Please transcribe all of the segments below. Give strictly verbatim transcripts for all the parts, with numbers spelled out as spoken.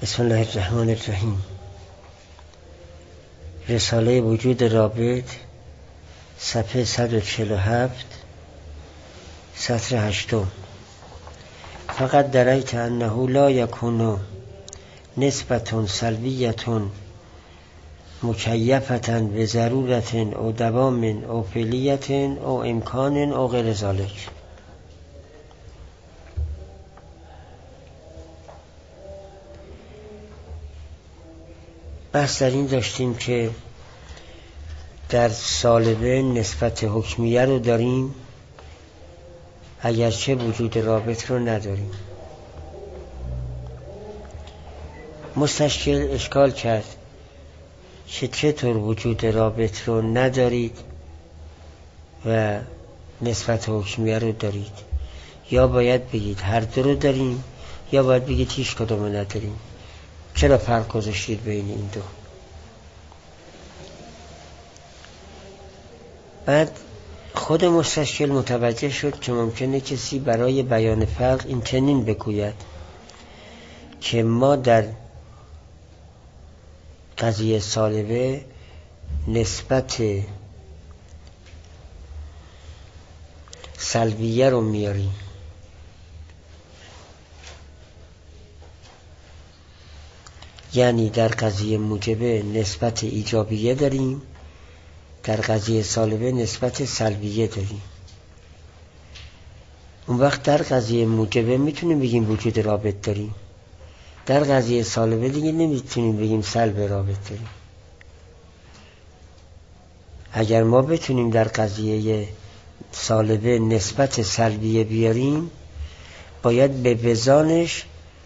بسم الله الرحمن الرحیم. رساله وجود رابط، صفحه صد و چهل و هفت، سطر هشتم. فقط درایت انه لا یکون نسبت سلبیت مکیفة به ضرورت او دوام او فعلیت او امکان او غیر ذلک. بحث در این داشتیم که در سالبه نسبت حکمیه رو داریم اگرچه وجود رابط رو نداریم. مستشکل اشکال کرد که چطور وجود رابط رو ندارید و نسبت حکمیه رو دارید، یا باید بگید هر دو رو داریم یا باید بگید هیچ کدوم رو نداریم. چرا فرق گذاشتید بین این دو؟ بعد خود مستشکل متوجه شد که ممکنه کسی برای بیان فرق این چنین بگوید که ما در قضیه سالبه نسبت سلبیه رو میاریم، یعنی در قضیه موجبه نسبت ایجابیه داریم، در قضیه سالبه نسبت سلبیه داریم. اون وقت در قضیه موجبه میتونیم بگیم وجود رابط داریم، در قضیه سالبه دیگه نمیتونیم بگیم سلب رابط داریم. اگر ما بتونیم در قضیه سالبه نسبت سلبیه بیاریم، باید به وزانش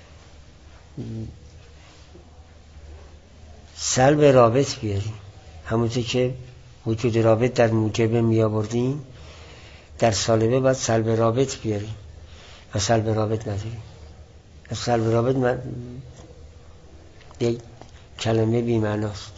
سلب رابط بیاریم. همونطور که وجود رابط در موجبه می آوردیم، در سالبه باید سلب رابط بیاریم و سلب رابط نداریم. سلب رابط من... یک کلمه بی معناست.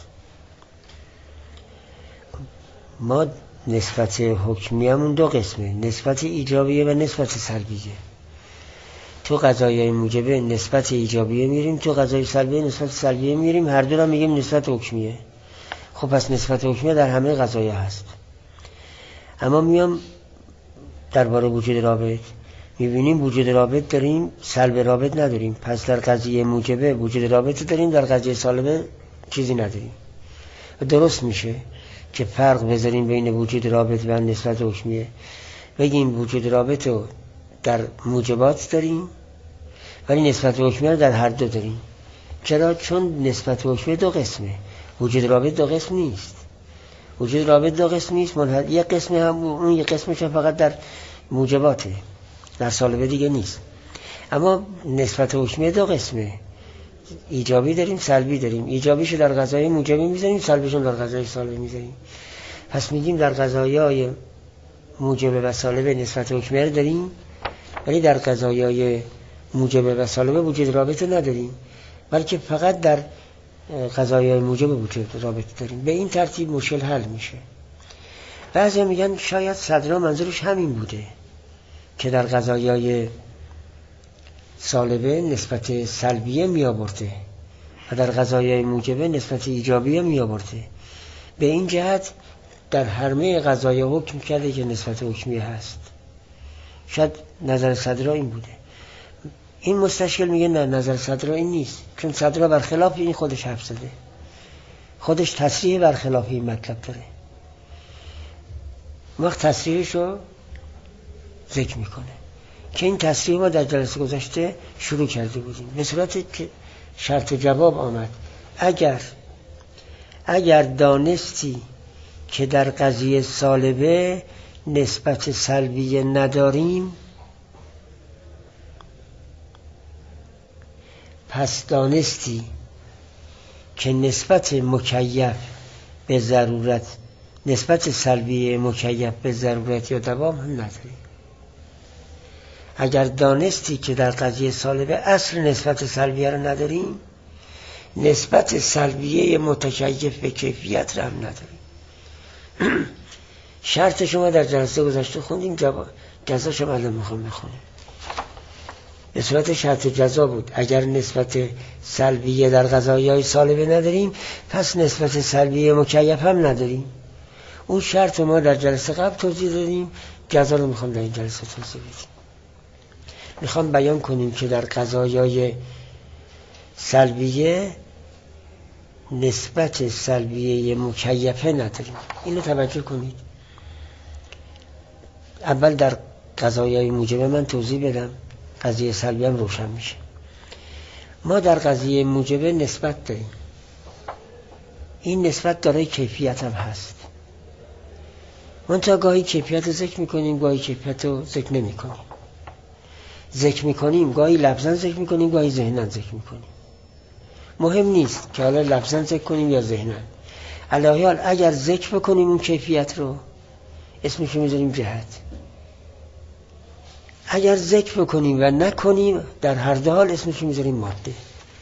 ما نسبت حکمیمون دو قسمه، نسبت ایجابیه و نسبت سلبیه. تو قضایای موجبه نسبت ایجابیه میریم، تو قضای سلبیه نسبت سلبیه میریم، هر دو را میگیم نسبت حکمیه. خب پس نسبت حکمیه در همه قضایا هست. اما میام درباره وجود رابط میبینیم وجود رابط داریم، سلب رابط نداریم. پس در قضیه موجبه وجود رابط داریم، در قضیه سالبه چیزی نداریم. درست میشه که فرق بذاریم بین وجود رابط و نسبت حکمیه، بگیم وجود رابط رو در موجبات داریم ولی نسبت حکمیه رو در هر دو داریم. چرا؟ چون نسبت حکمیه دو قسمه، وجود رابط دو قسم نیست. وجود رابط دو قسم نیست، منحد... یک قسم هم اون یک قسمش هم فقط در موجباته، در سالبه دیگه نیست. اما نسبت حکمیه دو قسمه، ایجابی داریم، سلبی داریم. ایجابیشو در قضای موجبی میذاریم، سلبیشو در قضای سالبه میذاریم. پس میگیم در قضایای موجبه و سالبه نسبت حکمیه رو داریم ولی در قضایای موجبه و سالبه وجود رابط نداریم، بلکه فقط در قضایای موجبه وجود رابط داریم. به این ترتیب مشکل حل میشه. بعضی میگن شاید صدرا منظورش همین بوده که در قضایای سالبه نسبت سلبیه می آورده و در قضایای موجبه نسبت ایجابیه می آورده. به این جهت در همه قضایا حکم کرده که نسبت حکمیه هست. شاید نظر صدرا این بوده. این مستشکل میگه نه، نظر صدرا این نیست، چون صدرا برخلاف این خودش حرف زده، خودش تصریح برخلاف این مطلب داره. وقت تصریحش رو ذکر میکنه که این تصریح ما در جلسه گذشته شروع کرده بودیم به صورت که شرط و جواب آمد. اگر اگر دانستی که در قضیه سالبه نسبت سلبیه نداریم، پس دانستی که نسبت مکیف به ضرورت، نسبت سلبیه مکیف به ضرورت یا دوام هم نداری. اگر دانستی که در قضیه سالبه اصل نسبت سلبیه رو نداریم، نسبت سلبیه متکیف به کیفیت رو هم نداریم. شرط شما در جلسه گذشته خوندیم، جزا شما الان میخوام بخونیم. به صورت شرط جزا بود. اگر نسبت سلبیه در قضایای سالبه نداریم، پس نسبت سلبیه مکیف هم نداریم. اون شرط ما در جلسه قبل توضیح دادیم، جزا رو میخوام در این جلسه توضیح بدیم. میخوام بیان کنیم که در قضایای سلبیه نسبت سلبیه مکیفه نداریم. اینو توجه کنید. اول در قضایای موجبه من توضیح بدم، قضیه سلبی هم روشن میشه. ما در قضیه موجبه نسبت داریم. این نسبت دارای کیفیت هم هست. منتها گاهی کیفیت رو ذکر میکنیم، گاهی کیفیت رو ذکر نمی کنیم. ذکر میکنیم، گاهی لفظاً ذکر میکنیم، گاهی ذهناً ذکر میکنیم. مهم نیست که حالا لفظاً ذکر کنیم یا ذهناً. علاوه حال اگر ذکر بکنیم اون کیفیت رو، اسمش رو میذاریم جهت. اگر ذکر بکنیم و نکنیم، در هر دو حال اسمش رو میذاریم ماده.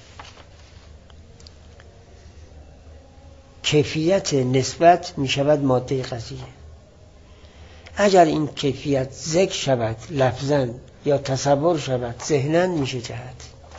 کیفیت نسبت میشود ماده قضیه. اگر این کیفیت ذکر شود لفظاً یا تصور شود ذهناً، میشه جهت.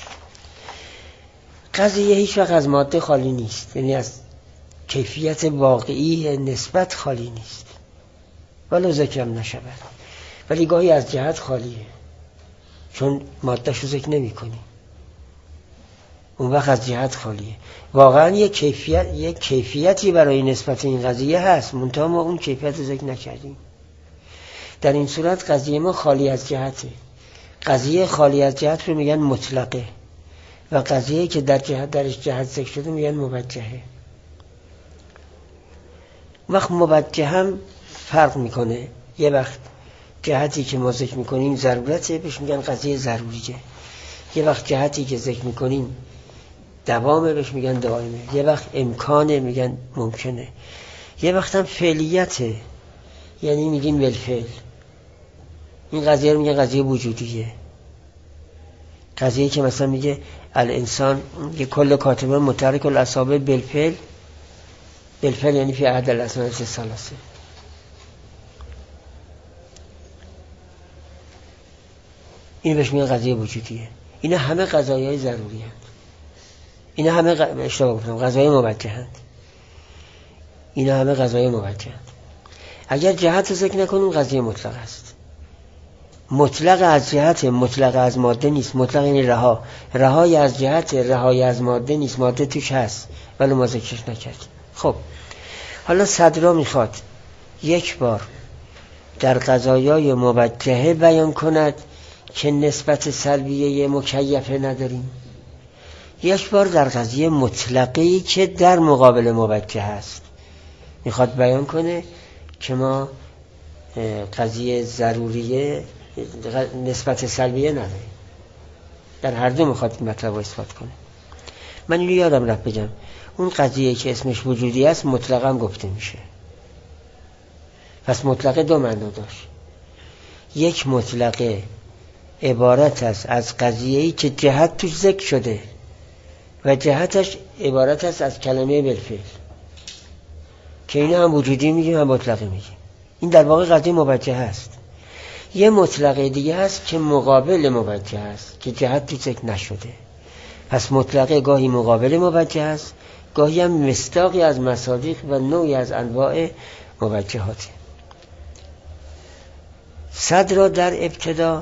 قضیه هیچ وقت از ماده خالی نیست، یعنی از کیفیت واقعی نسبت خالی نیست، ولو ذکرم نشود. ولی گاهی از جهت خالیه، چون ماده‌شو ذکر نمی کنی، اون وقت از جهت خالیه. واقعا یک کیفیت یک کیفیتی برای نسبت این قضیه هست، منتها ما اون کیفیت رو ذکر نکردیم. در این صورت قضیه ما خالی از جهته. قضیه خالی از جهت رو میگن مطلقه و قضیه که در جهت درش جهت ذکر شده میگن موجهه. وقت موجه هم فرق میکنه. یه وقت جهتی که ما ذکر میکنیم ضرورته، بهش میگن قضیه ضروریه. یه وقت جهتی که ذکر میکنیم دوامه، بهش میگن دائمه. یه وقت امکانه، میگن ممکنه. یه وقت هم فعلیته، یعنی میگیم بالفعل. این قضیه رو میگن قضیه وجودیه. قضیه که مثلا میگه الانسان یه کل کاتبه متحرک الاصابع بالفعل. بالفعل یعنی فی احد الاسماء الثلاثه. این بهش میگن قضیه وجودیه. اینا همه قضایای ضروری هست. اینا همه ق... اشتباه گفتم، قضایای موجه هست. اینا همه قضایای موجه هست. اگر جهت رو ذکر نکنیم قضیه مطلق است. مطلق از جهت، مطلق از ماده نیست. مطلق یعنی رها. رهای از جهت، رهای از ماده نیست. ماده توش هست ولی ما ذکرش نکردیم. خب حالا صدرا میخواد یک بار در قضایای موجهه بیان کند که نسبت سلبیه مکیفه نداریم، یک بار در قضیه مطلقی که در مقابل موجه هست میخواد بیان کنه که ما قضیه ضروریه نسبت سلبیه نداریم. در هر دو میخواد این مطلب رو اثبات کنه. من اینو یادم رفت بگم، اون قضیه که اسمش وجودی است مطلقا گفته میشه. پس مطلقه دو معنی داشت. یک مطلقه عبارت است از قضیه‌ای که جهت توش ذکر شده و جهتش عبارت است از کلمه بالفعل، که اینا هم وجودی میگیم هم مطلقه میگیم. این در واقع قضیه موجه هست. یه مطلقه دیگه هست که مقابل موجه هست که جهت توش ذکر نشده. پس مطلقه گاهی مقابل موجه هست، گاهی هم مصداقی از مصادیق و نوعی از انواع موجهاته. صدر در ابتدا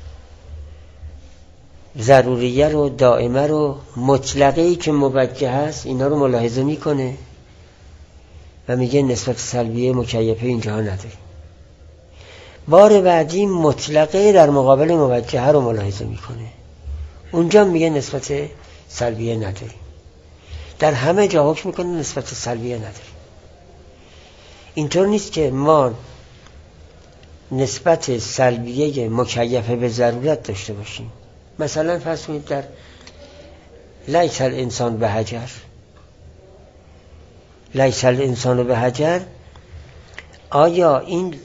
ضروریه رو، دائمه رو، مطلقه‌ای که موجه هست اینا رو ملاحظه میکنه و میگه نسبت سلبیه مکیفه اینجا نداره. بار بعدی مطلقه در مقابل موجه رو ملاحظه میکنه، اونجا میگه نسبت سلبیه نداره. در همه جا حکم میکنه نسبت سلبیه نداره. اینطور نیست که ما نسبت سلبیه مکیفه به ضرورت داشته باشیم. مثلا فرض کنید در لیس الانسان به حجر، لیس الانسان به حجر، آیا این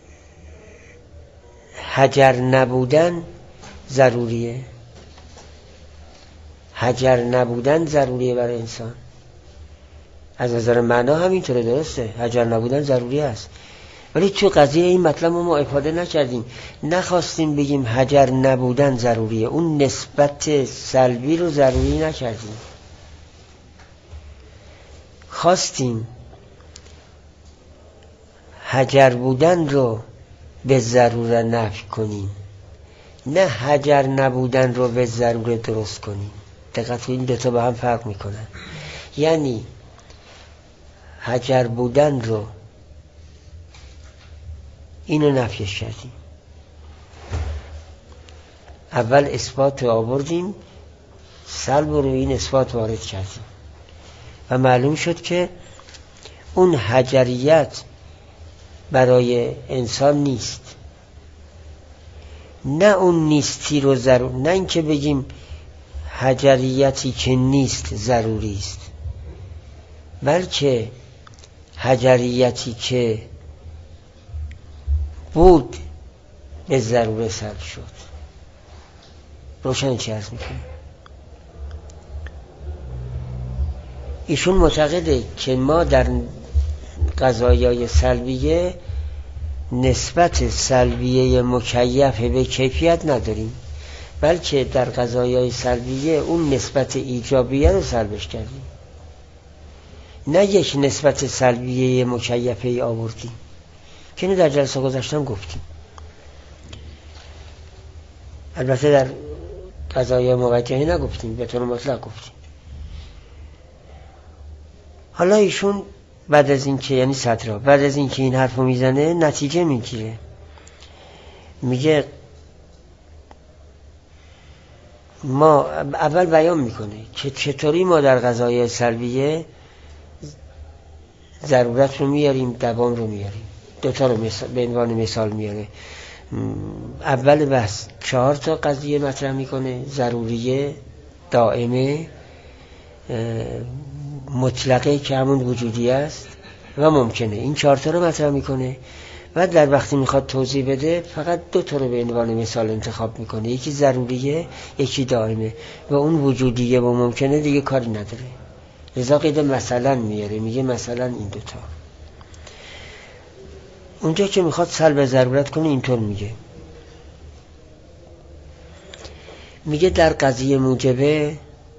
حجر نبودن ضروریه؟ حجر نبودن ضروریه برای انسان. از نظر معنا همینطوره، درسته، حجر نبودن ضروری است. ولی تو قضیه این مطلب ما افاده نکردیم، نخواستیم بگیم حجر نبودن ضروریه، اون نسبت سلبی رو ضروری نکردیم، خواستیم حجر بودن رو به ضرورت نفی کنیم، نه حجر نبودن رو به ضرورت درست کنیم. دقت کنید این دوتا با هم فرق میکنن. یعنی حجر بودن رو اینو نفیش کردیم، اول اثبات رو آوردیم، سلب رو این اثبات وارد کردیم و معلوم شد که اون حجریت برای انسان نیست. نه اون نیستی رو ضرور، نه اینکه بگیم حجریتی که نیست ضروری است، بلکه حجریتی که بود به ضروره سلب شد. روشن چی عرض میکنه؟ ایشون معتقده که ما در قضایای سلبیه نسبت سلبیه مکیف به کیفیت نداریم، بلکه در قضایای سلبیه اون نسبت ایجابیه رو سلبش کردیم، نه یک نسبت سلبیه مکیفه آوردیم که اینو در جلسه گذاشتم گفتیم. البته در قضایای موجهه نگفتیم، به طور مطلق گفتیم. حالا ایشون بعد از این که یعنی سطرها بعد از این که این حرفو میزنه نتیجه میگیره، میگه ما اول بیان میکنه که چطوری ما در قضایای سلبیه ضرورت رو میاریم، دوام رو میاریم. دوتا رو مثال به عنوان مثال میاره. اول بحث چهار تا قضیه مطرح میکنه: ضروریه، دائمه، مطلقه که همون وجودی است و ممکنه. این چهار تا رو مطرح میکنه و در وقتی میخواد توضیح بده فقط دو تا رو به عنوان مثال انتخاب میکنه، یکی ضروریه یکی دائمه، و اون وجودیه و ممکنه دیگه کاری نداره. لذا قید مثلا میاره، میگه مثلا این دو تا. اونجا که میخواد سلب ضرورت کنه اینطور میگه، میگه در قضیه موجبه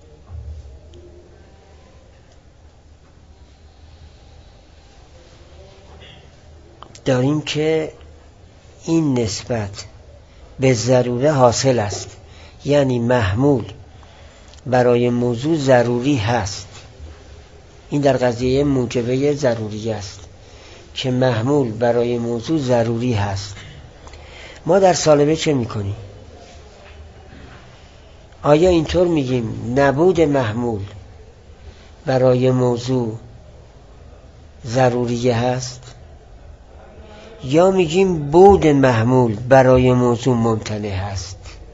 داریم که این نسبت به ضروره حاصل است، یعنی محمول برای موضوع ضروری هست. این در قضیه موجبه ضروری است که محمول برای موضوع ضروری هست. ما در سالبه چه میکنیم؟ آیا اینطور میگیم نبود محمول برای موضوع ضروری هست، یا میگیم بود محمول برای موضوع ممتنع هست؟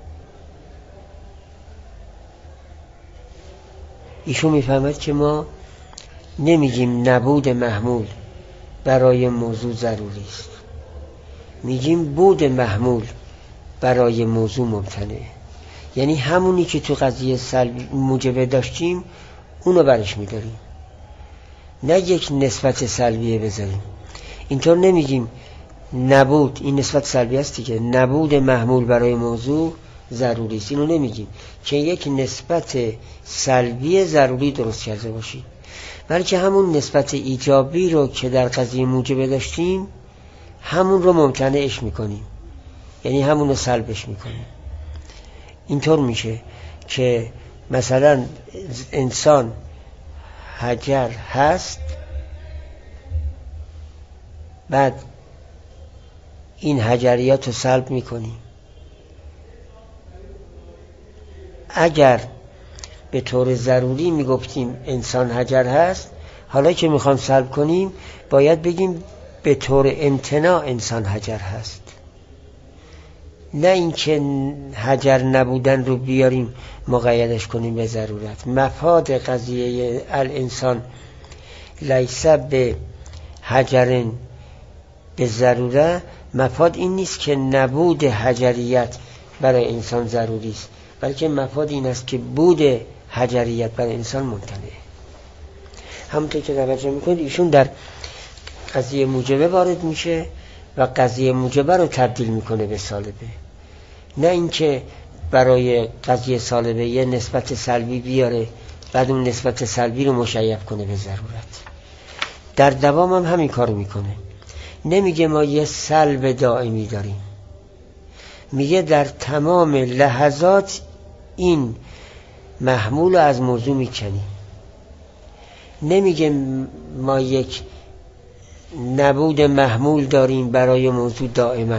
ایشون میفهمد که ما نمیگیم نبود محمول برای موضوع ضروری است، میگیم بود محمول برای موضوع ممتنع. یعنی همونی که تو قضیه سلبی موجبه داشتیم اونو برش میداریم، نه یک نسبت سلبیه بذاریم. اینطور نمیگیم نبود، این نسبت سلبی است دیگه، نبود محمول برای موضوع ضروری است، اینو نمیگیم که یک نسبت سلبی ضروری درست کرده باشی، بلکه همون نسبت ایجابی رو که در قضیه موجبه داشتیم همون رو ممتنعش میکنیم، یعنی همون رو سلبش میکنیم. اینطور میشه که مثلا انسان حجر هست، بعد این حجریات رو سلب میکنیم. اگر به طور ضروری میگفتیم انسان حجر هست، حالا که میخوام سلب کنیم باید بگیم به طور امتناع انسان حجر هست، نه اینکه حجر نبودن رو بیاریم مقیدش کنیم به ضرورت. مفاد قضیه الانسان لیس به حجر به ضروره، مفاد این نیست که نبود حجریت برای انسان ضروری است، بلکه مفاد این است که بود حجریت برای انسان ممتنعه. همونطور که توجه میکنید ایشون در قضیه موجبه وارد میشه و قضیه موجبه رو تبدیل میکنه به سالبه، نه اینکه برای قضیه سالبه یه نسبت سلبی بیاره بعد اون نسبت سلبی رو مشیع کنه به ضرورت. در دوام هم همین کارو میکنه. نمیگه ما یه سلب دائمی داریم، میگه در تمام لحظات این محمول رو از موضوع میکنیم. نمیگه ما یک نبود محمول داریم برای موضوع دائما،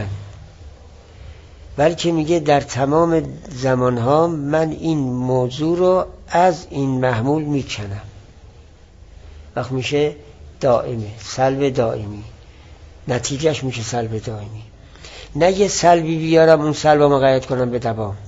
بلکه میگه در تمام زمانها من این موضوع رو از این محمول میکنم. وقت میشه دائمه، سلب دائمی، نتیجهش میشه سلب دائمی. نه یه سلبی بیارم اون سلب رو مقید کنم به دوام،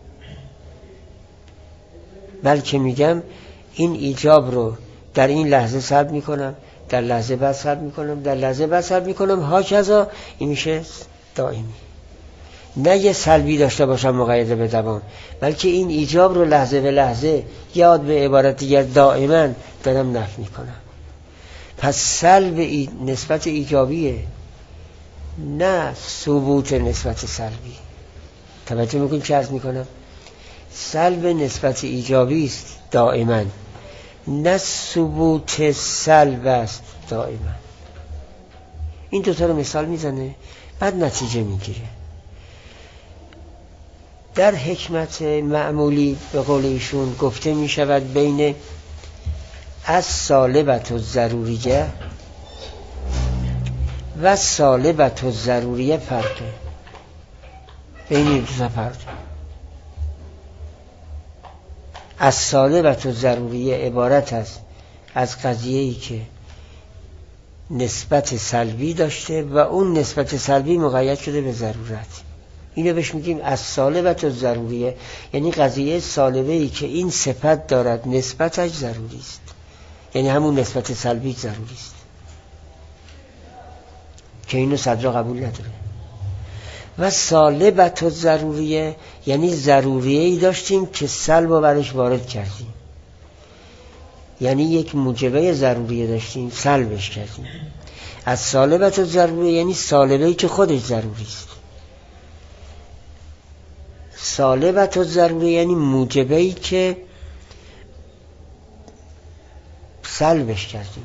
بلکه میگم این ایجاب رو در این لحظه سلب میکنم، در لحظه بعد سلب میکنم، در لحظه بعد سلب میکنم، هاکذا. این میشه دائمی. نه یه سلبی داشته باشم مقید به دوام، بلکه این ایجاب رو لحظه به لحظه، یاد به عبارت دیگر دائما دارم نفی میکنم. پس سلب ای... نسبت ایجابیه، نه ثبوت نسبت سلبی. توجه میکنید چه عرض میکنم؟ سلب نسبت ایجابی است دائما، نه ثبوت سلب است دائما. این دوتا رو مثال میزنه بعد نتیجه میگیره. در حکمت معمولی به قول ایشون گفته میشود بین از سالبت و ضروریه و سالبت و ضروریه فرقه. بین این دو تا فرقه. از سالبت و ضروریه عبارت است از قضیه‌ای که نسبت سلبی داشته و اون نسبت سلبی مقید شده به ضرورت. اینو بهش میگیم از سالبت و ضروریه، یعنی قضیه سالبه‌ای که این صفت دارد نسبتش ضروری است، یعنی همون نسبت سلبی ضروری است که اینو صدرا قبول نداره. و سالبت و ضروریه یعنی ضروریه‌ای داشتیم که سلب رو برش وارد کردیم، یعنی یک موجبه ضروریه داشتیم سلبش کردیم. از سالبت و ضروریه یعنی سالبه‌ای که خودش ضروری است. سالبت و ضروریه یعنی موجبه‌ای که سلبش کردیم،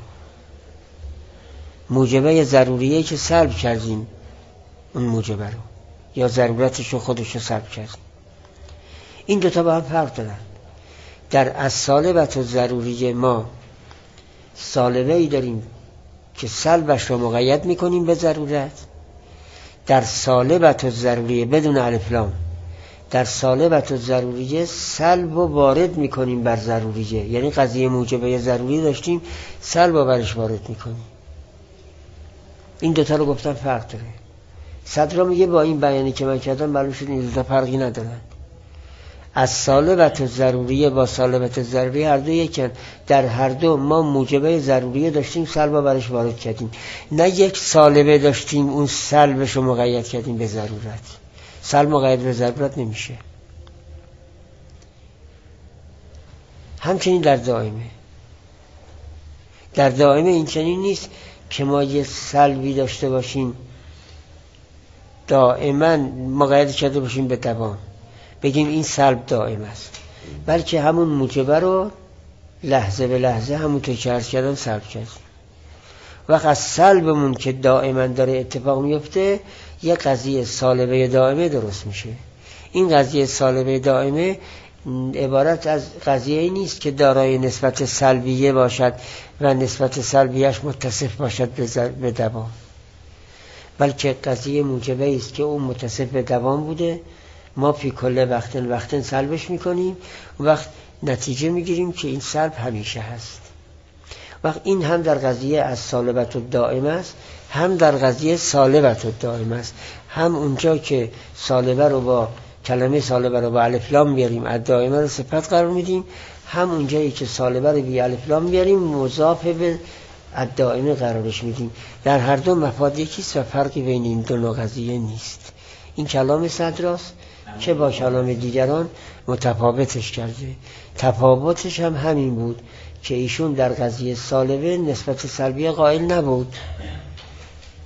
موجبه ضروریه که سلب کردیم اون موجبه رو، یا ضرورتش رو خودش رو سلب کردیم. این دوتا با هم فرق دارن. در از سالبت و ضروریه ما سالبه ای داریم که سلبش رو مقید میکنیم به ضرورت. در سالبت و ضروریه بدون الف لام، در سالبت و ضروریه سلب رو وارد میکنیم بر ضروریه، یعنی قضیه موجبه ضروری داشتیم سلب رو برش وارد میکنیم. این دوتا رو گفتم فرق داره. صدرا میگه با این بیانی که من کردم معلوم شد این دوتا فرقی ندارن. از سالبت و ضروریه با سالبت و ضروریه هر دو یکن. در هر دو ما موجبه ضروریه داشتیم سلب رو برش وارد کردیم، نه یک سالبه داشتیم اون سلبش رو مقید کردیم به ضرورت. سلب مقید به ضرورت نمیشه. همچنین در دائمه. در دائمه این چنین نیست که ما یه سلبی داشته باشیم دائما مقید کرده باشیم به دوام بگیم این سلب دائم است، بلکه همون موجبه رو لحظه به لحظه همونطور که عرض کردم سلب کردیم. وقت از سلبمون که دائما داره اتفاق میفته یه قضیه سالبه دائمه درست میشه. این قضیه سالبه دائمه عبارت از قضیه نیست که دارای نسبت سلبیه باشد و نسبت سلبیش متصف باشد به دوام، بلکه قضیه موجبه است که اون متصف به دوام بوده، ما فی کل وقتن وقتن سلبش میکنیم، وقت نتیجه میگیریم که این سلب همیشه هست. وقت این هم در قضیه از سالبت و دائم است، هم در قضیه سالبت و دائم است. هم اونجا که سالبه رو با کلمه سالبه رو با الف لام بیاریم از دائمه رو صفت قرار میدیم، هم اونجایی که سالبه رو بی الف لام بیاریم مضاف به الدائمه قرارش میدیم. در هر دو مفاد یکیست و فرقی بین این دو نوع قضیه نیست. این کلام صدراست که با کلام دیگران متفاوتش کرده. تفاوتش هم همین بود که ایشون در قضیه سالبه نسبت سلبیه قائل نبود،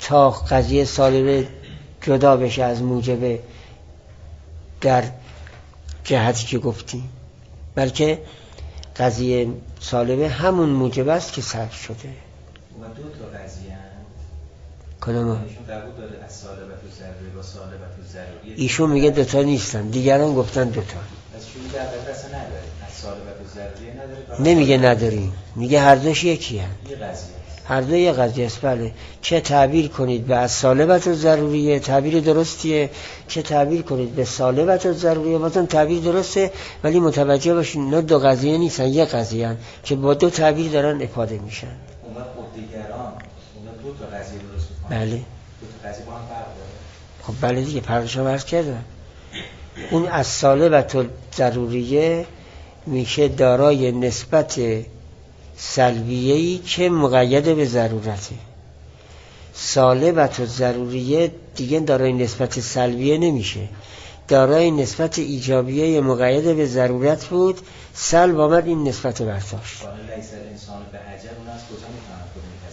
تا قضیه سالبه جدا بشه از موجبه در جهتی که گفتیم، بلکه قضیه سالبه همون موجبه است که صرف شده. و دو تا قضیه هست کدوم؟ ایشون قبول داره از سالبت و ضروری با سالبت و ضروری. ایشون میگه دوتا نیستن، دیگران گفتن دوتا. از شروع در اصلا نداره، از سالبت و ضروری نداره. نمیگه نداریم، میگه هر دوش یکی هست. یه قضیه هر دو یه قضیه است. بله، چه تعبیر کنید به از سالبت و ضروریه تعبیر درستیه، چه تعبیر کنید به سالبت و ضروریه بازم تعبیر درسته، ولی متوجه باشین اینا دو قضیه نیستن، یه قضیه هستن که با دو تعبیر دارن افاده میشن. اون وقت دیگران اونا دو تا قضیه درست میکنن. بله. دو تا قضیه با هم فرق داره. خب بله دیگه، فرقشو عرض کردم. اون از سالبت و ضروریه میشه دارای نسبت سلبیه‌ای که مقید به ضرورته. سالبت و ضروریه دیگه دارای نسبت سلبیه نمیشه، دارای نسبت ایجابیه مقید به ضرورت بود، سلب آمد این نسبت برداشت. حالا لیس الانسان بعجل اون از کجا میفهمن کدوم کسی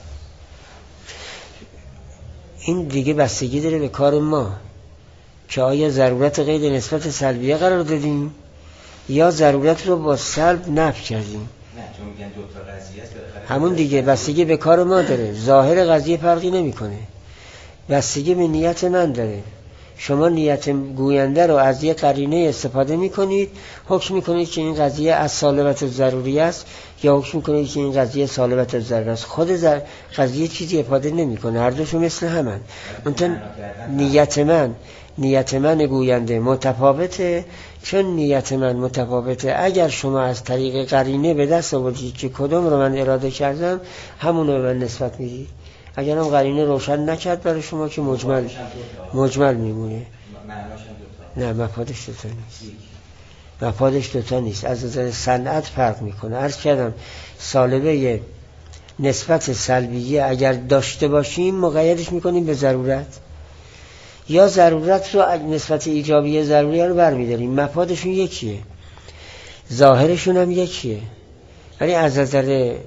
میفهمه؟ این دیگه بستگی داره به کار ما که آیا ضرورت قید نسبت سلبیه قرار دادیم یا ضرورت رو با سلب نفی کردیم. نه چون میگن دو تا قضیه است، همون دیگه بستگی به کار ما داره. ظاهر قضیه فرقی نمیکنه، بستگی به نیت من داره. شما نیت گوینده رو از یه قرینه استفاده میکنید، حکم میکنید که این قضیه از سالبت و ضروری است یا حکم میکنید که این قضیه سالبت و ضروری است. خود زر... قضیه چیزی افاده نمیکنه، هر دوشون مثل همن. منتها نیت من نیت من گوینده متفاوته. چون نیت من متفاوته، اگر شما از طریق قرینه به دست آوردید که کدوم رو من اراده کردم، همون رو به من نسبت میدید. اگر هم قرینه روشن نکرد برای شما که مجمل مجمل میمونه. نه مفادش دوتا نیست، مفادش دوتا نیست. از نظر صنعت فرق میکنه. عرض کردم سالبه نسبت سلبیه اگر داشته باشیم مقیدش میکنیم به ضرورت، یا ضرورت رو نسبت ایجابیه ضروریه رو برمیداریم. مفادشون یکیه، ظاهرشون هم یکیه، ولی از نظر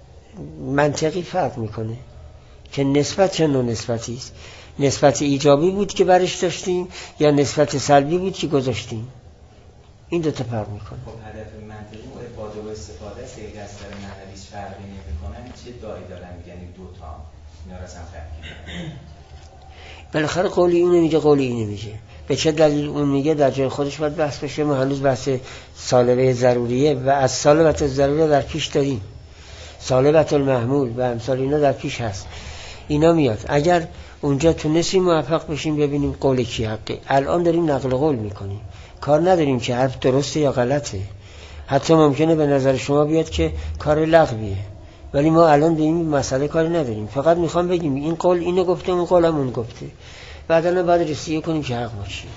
منطقی فرق میکنه که نسبت چه نوع نسبتی است. نسبت ایجابی بود که برش داشتیم یا نسبت سلبی بود که گذاشتیم. این دوتا فرق میکنه. خب هدف منطقی و افاده و استفاده است که از نظر معنویش فرقی نمیکنن. چه دایی دارن میگن این دوتا اینا رو اصلا فرقی بالاخره قولی اون میگه قولی این میگه. به چه دلیل اون میگه در جای خودش باید بحث بشه. ما هنوز بحث سالبه ضروریه و از سالبت ضروریه در پیش داریم، سالبت المحمول و امثال اینا در پیش هست. اینا میاد اگر اونجا تونستیم موفق بشیم ببینیم قول کی حقه. الان داریم نقل قول میکنیم، کار نداریم که حرف درسته یا غلطه. حتی ممکنه به نظر شما بیاد که کار لغویه، ولی ما الان به این مسئله کاری نداریم. فقط میخوام بگیم این قول اینو گفته، اون قول هم اون گفته، بعداً بعد رسیه کنیم که حق باشیم.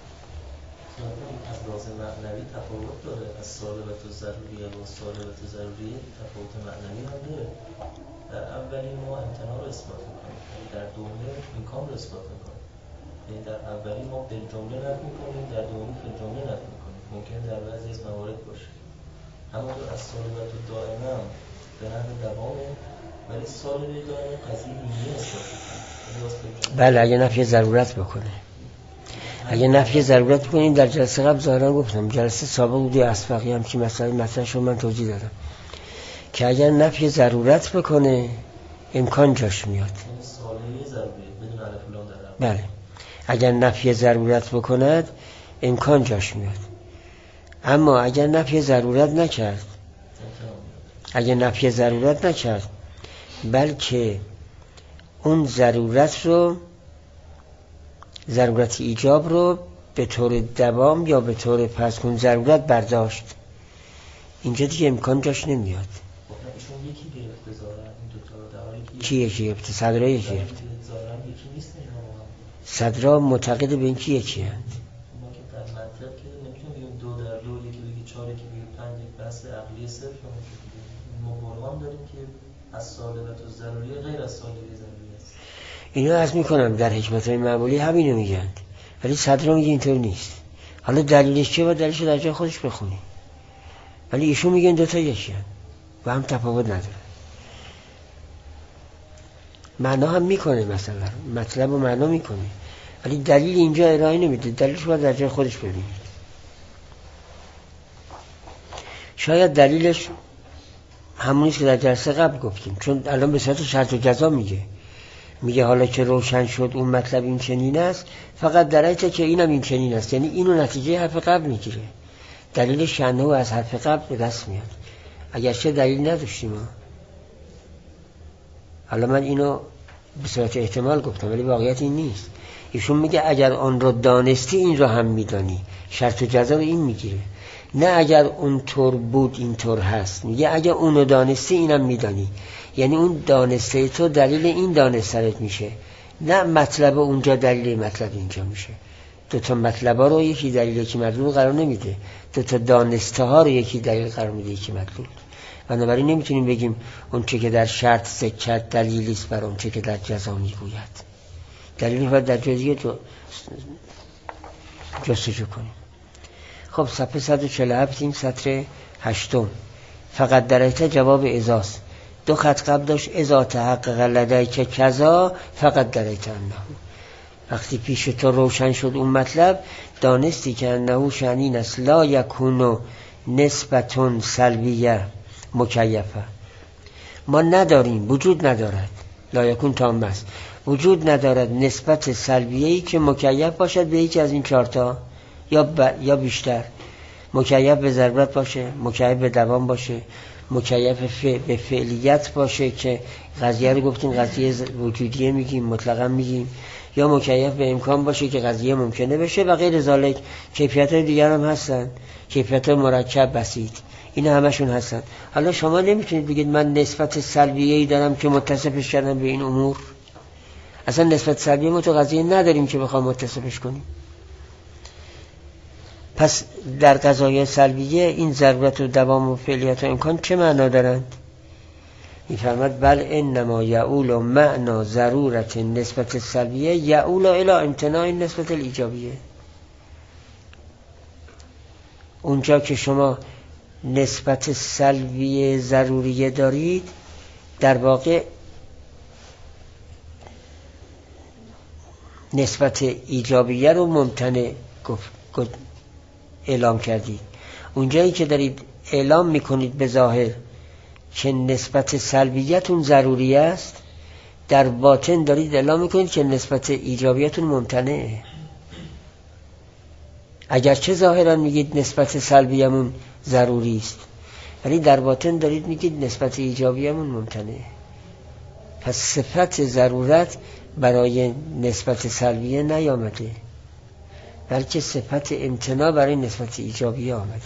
از لازم معنوی تفاوت داره، از سالبت و ضروریه و سالبت و ضروریه تفاوت معنوی هم داره. در اولی ما امتناع رو اثبات میکنیم، در دومی امکان رو اثبات میکنیم. یعنی در اولی ما به جمله نفی میکنیم، در دومی به جمله نفی میکنیم. ممکن در بعضی از موارد باشه. همونطور از سالبت و دائمه هم به نحو دوامه، ولی سالبه دائمه قضیه اینیه اثبات میکنیم. بله اگه نفی ضرورت بکنه، اگه نفی ضرورت بکنیم. در جلسه قبل ظاهرا گفتم، جلسه سابق بودی اسفقی هم که مثلا مثلا شما من توضیح دادم که اگر نفی ضرورت بکنه امکان جاش میاد. سالبه ضروری بدون الف و لام در بله اگر نفی ضرورت بکند امکان جاش میاد. اما اگر نفی ضرورت نکرد، اگر نفی ضرورت نکرد بلکه اون ضرورت رو، ضرورت ایجاب رو به طور دوام یا به طور پس کن ضرورت برداشت، اینجا دیگه امکان جاش نمیاد. ایشون یکی گرفته ظاهرا این دو تا در حالی که کی یکی گرفته؟ صدرا یکی گرفته. ظاهرا یکی نیست اینا. صدرا معتقد به این کی یکی هست. ما که در منطق که نمیتونیم بگیم دو در دو، یکی بگی چهار، یکی بگی پنج، یک بحث عقلی صرف ما برهان داریم که از سالبت و ضروری غیر از سالبه ضروری است. اینا عرض میکنم در حکمت‌های معمولی همینو میگن، ولی صدرا میگه اینطور نیست. حالا دلیلش چیه؟ و دلیلش در جای خودش بخونی. ولی ایشون میگن دو تا یکی هست و هم تفاوت نداره. معنا هم میکنه، مثلا مطلب و معنا میکنه، ولی دلیل اینجا ارائه نمیده. دلیلش باید در جای خودش ببینید. شاید دلیلش همونیست که در جلسه قبل گفتیم، چون الان به صورت شرط و جزا میگه میگه حالا که روشن شد اون مطلب این چنین است، فقط درایته که اینم این چنین است، یعنی اینو نتیجه حرف قبل میگیره. دلیل شنه و از حرف قبل به دست میاد، اگرچه دلیل نداشتیم ها. حالا من اینو به صورت احتمال گفتم ولی واقعیت این نیست. ایشون میگه اگر آن رو دانستی این رو هم میدانی، شرط و جزا رو این میگیره، نه اگر اون طور بود این طور هست. میگه اگر اونو دانستی اینم میدانی، یعنی اون دانسته تو دلیل این دانسترت میشه، نه مطلب اونجا دلیل مطلب اینجا میشه. دو تا مطلب ها رو یکی دلیل یکی مدلول قرار نمیده، دو تا دانسته ها رو یکی دلیل قرار میده یکی مدلول. بنابراین نمیتونیم بگیم اون چه که در شرط ذکر دلیلی است بر اون چه که در جزا میگوید. دلیل باید در جای دیگه جستجو کنیم. خب صفحه صد و چهل و هفت این سطر هشتم، فقط درایت جواب ازاست. دو خط قبل داشت ازا تحقق لدی که کذا فقط درایت انه. وقتی پیش تو روشن شد اون مطلب، دانستی که انه شأنین است لا یکونو نسبتون سلبیه مکیفه. ما نداریم، وجود ندارد، لا یکون تام است، وجود ندارد نسبت سلبیه‌ای که مکیف باشد به یکی از این چهارتا یا ب... یا بیشتر. مکیف به ضرورت باشه، مکیف به دوام باشه، مکیف ف... به فعلیت باشه که قضیه رو گفتیم قضیه وجودیه میگیم، مطلقا میگیم، یا مکیف به امکان باشه که قضیه ممکنه بشه و غیر ذالک. کیفیت‌های دیگر هم هستن، کیفیت مرکب بسیط، این همشون هستن. حالا شما نمیتونید بگید من نسبت سلبیه‌ای دارم که متصفش کردم به این امور. اصلا نسبت سلبیه ما تو قضیه نداریم که بخوام متصفش کنیم. پس در قضایای سلبیه این ضرورت و دوام و فعلیت و امکان چه معنا دارند؟ میفرماد بل انما یعول و معنا ضرورت نسبت سلبیه یعول الی امتناع نسبت الایجابیه. اونجا که شما نسبت سلبی ضروریه دارید، در واقع نسبت ایجابیه رو ممتنع گفت اعلام کردید. اونجایی که دارید اعلام میکنید به ظاهر که نسبت سلبیتون ضروری است، در باطن دارید اعلام میکنید که نسبت ایجابیتون ممتنعه. اگرچه ظاهرا میگید نسبت سلبیمون ضروری است، ولی در باطن دارید میگید نسبت ایجابیمون ممتنعه. پس صفت ضرورت برای نسبت سلبیه نیامده، بلکه صفت امتناع برای نسبت ایجابیه آمده.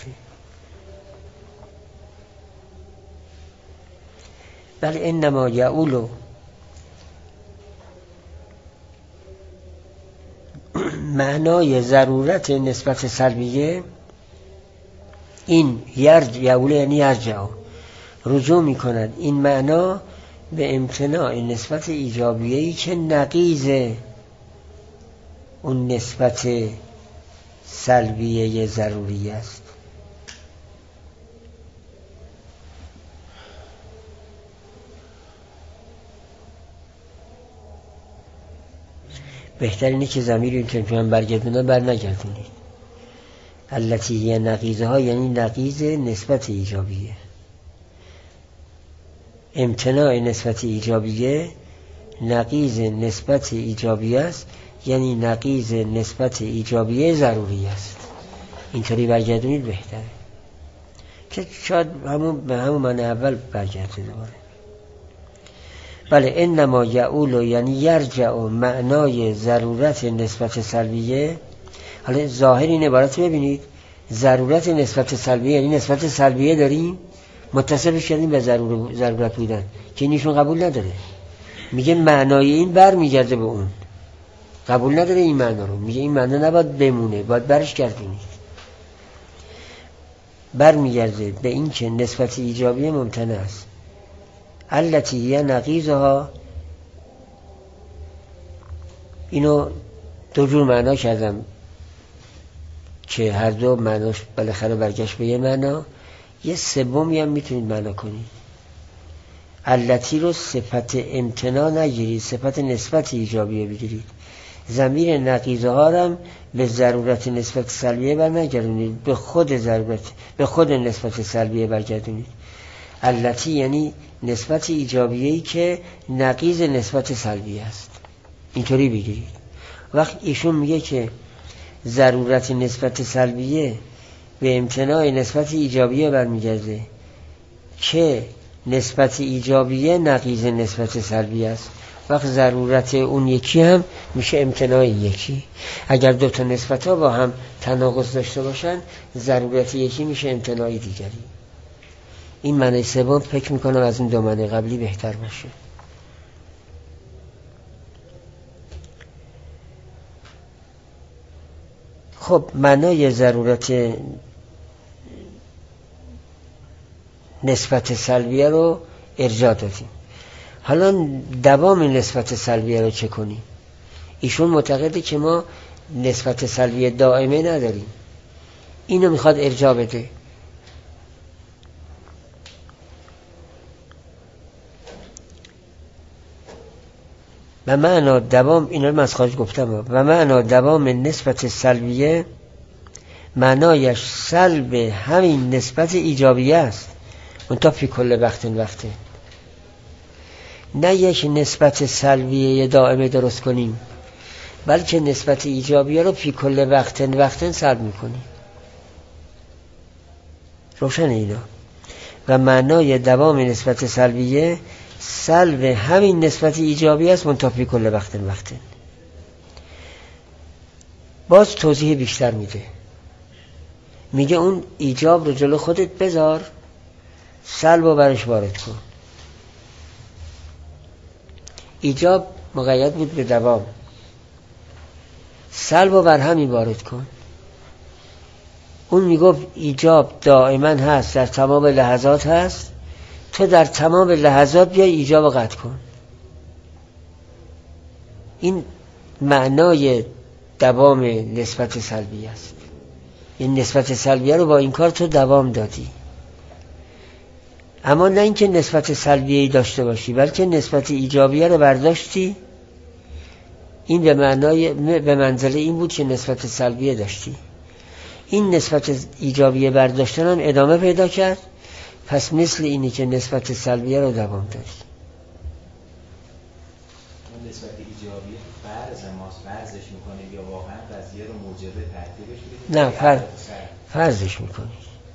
بل انما یعول معنای ضرورت نسبت سلبیه این یرج یعول یعنی یرجع، رجوع میکند این معنا به امتناع نسبت ایجابیه‌ای که نقیض اون نسبت سلبیه ضروری است. بهتر اینه که ضمیر رو که من برگردونم بر نگردونید. التی هی نقیضه ها یعنی نقیض نسبت ایجابیه. امتناع نسبت ایجابیه نقیض نسبت ایجابیه است، یعنی نقیض نسبت ایجابیه ضروری است. اینطوری برگردونید بهتره، که شاید همون به همون معنی اول برگرده دوباره. بله انما یعول یعنی یرجع معنای ضرورت نسبت سلبیه. حالا ظاهر این عبارت ببینید، ضرورت نسبت سلبیه یعنی نسبت سلبیه داریم متصفش کردیم به ضرور ضرورت بودن که اینشون قبول نداره. میگه معنای این بر میگرده به اون، قبول نداره این معنا رو. میگه این معنا نباید بمونه، باید برش گردونید. بر میگرده به این که نسبت ایجابی ممتنع است. التی یا نقیضها، اینو دو جور معنا کردم که هر دو معناش بالاخره برگشت به یه معنا. یه سومی هم میتونید معنا کنید. التی رو صفت امتناع نگیرید، صفت نسبت ایجابیه بگیرید. ضمیر نقیضه ها هم به ضرورت نسبت سلبیه برنگردونید، به خود ضرورت به خود نسبت سلبیه برگردونید. التی یعنی نسبت ایجابیه‌ای که نقیض نسبت سلبیه است، اینطوری بگیرید. وقت ایشون میگه که ضرورت نسبت سلبیه به امتناع نسبت ایجابیه برمیگرده که نسبت ایجابیه نقیض نسبت سلبیه است. وقت ضرورت اون یکی هم میشه امتناع یکی. اگر دو تا نسبت ها با هم تناقض داشته باشن، ضرورت یکی میشه امتناع دیگری. این معنی سوم فکر میکنم از این دو معنی قبلی بهتر باشه. خب معنای ضرورت نسبت سلبیه رو ارجاع دادیم. حالا دوام نسبت سلبیه رو چه کنیم؟ ایشون معتقده که ما نسبت سلبیه دائمه نداریم، اینو میخواد ارجاع بده. و معنا دوام، اینا رو من از خارج گفتم، و معنا دوام نسبت سلبیه معنایش سلب همین نسبت ایجابیه است، منتها فی کل وقت وقته. نه یک نسبت سلبیه دائمه درست کنیم، بلکه نسبت ایجابیه رو فی کل وقت وقت سلب میکنیم. روشن اینا؟ و معنای دوام نسبت سلبیه سلب همین نسبت ایجابی است، منتها فی کل وقت وقت. باز توضیح بیشتر میده، میگه اون ایجاب رو جلو خودت بذار، سلب رو برش وارد کن. ایجاب مقید بود به دوام، سلب رو بر همین وارد کن. اون میگفت ایجاب دائما هست، در تمام لحظات هست، تو در تمام لحظات بیای ایجاب رو قطع کن. این معنای دوام نسبت سلبیه است. این نسبت سلبیه رو با این کار تو دوام دادی، اما نه اینکه نسبت سلبیه‌ای داشته باشی، بلکه نسبت ایجابیه رو برداشتی. این به معنای به منزله این بود که نسبت سلبیه داشتی، این نسبت ایجابیه برداشتن هم ادامه پیدا کرد. پس مثل اینی که نسبت سلبیه رو دوام دادی. اون نسبت ایجابیه فرض ماست، فرضش میکنه یا واقعا قضیه رو موجب ترتیبش میده؟ نه، فرض فرضش میکنی.